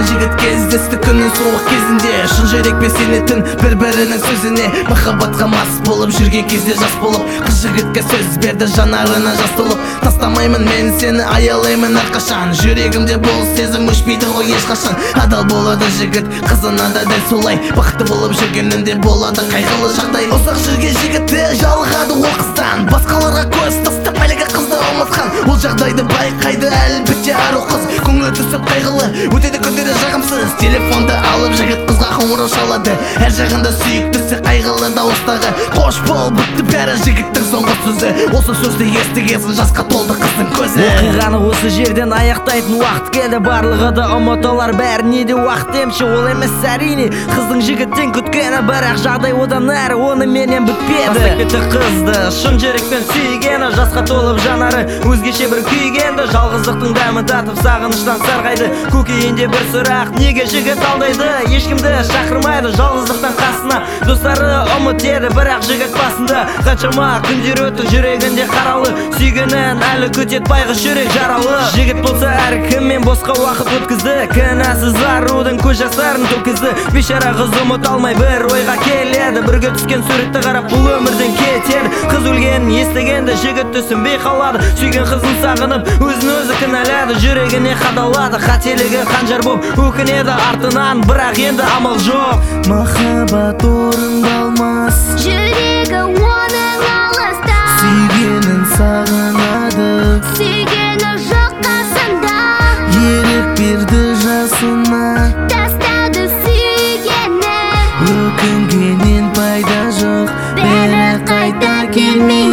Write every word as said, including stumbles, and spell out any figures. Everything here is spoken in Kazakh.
жігіт кездесті күннің суық кезінде. Шын жүрекпен сенетін бір-бірінің сөзіне. Махаббатқа мас болып жүрген кезде жас болып, қыз жігітке сөз берді жанарына жас толып. Тастамаймын мен сені, аялаймын әрқашан. Жүрегімде бұл сезім өшпейді ғой ешқашан. Адал болады жігіт қызына да дәл солай. Бақытты болып жүргенінде болады қайғылы жағдай. Ұзақ жүрген жігітті жалығады ол қыздан. Басқаларға көз тастап әлгі қызды ұмытқан. Ол жағдайды байқайды әлбетте ару қыз. Көңілі түсіп қайғылы, өтеді күндері жағымсыз. Телефонды алып жігіт қызға қоңырау шалады. Әр жағында сүйіктісі қайғылы дауыстағы. Қош бол, бітті бәрі жігіттің соңғы сөзі. Осы сөзді естігесін жасқа толды қыздың көзі. Оқиғаны осы жерден аяқтайтын уақыт келді. Барлығы да ұмытылар, бәріне де уақыт емші. Ол емес әрине қыздың жігіттен күткені, бірақ жағдай одан әрі оны менен бітпеді. Тастап кетті қызды, шын жүрекпен сүйгені. Жасқа толып жанары өзгеше бір күйгенді. Жалғыздықтың дәмі татып сағыныштан сарғайды. Көкейінде бір сұрақ, неге жігіт алдайды? Ешкімді шақырмайды жалғыздықтан қасына. Достары ұмыт еді, бірақ жігіт басында. Қаншама күндер өтті, жүрегінде қаралы. Сүйгенін әлі күтет байғұс жүрек жаралы. Жігіт болса әркіммен босқа уақыт өткізді. Кінәсіз арудың көз жастарын төкізді. Бейшара қыз ұмыт алмай бір ойға келеді. Бірге түскен суретті қарап бұл өмірден кетеді. Қыз өлгенін естігенде жігіт түсінбей қалады. Сүйген қызын сағынып өзін өзі кінәлады. Жүрегіне қадалады, қателігі қанжар боп өкінеді артынан, бірақ енді амал жоқ. Махаббат орындалмас, жүрегі оның алыста. Сүйгенін сағынады, Сүйгені жоқ қасында. ерік берді жасына, Тастады сүйгені. өкінгеннен пайда жоқ, бәрі қайта келмей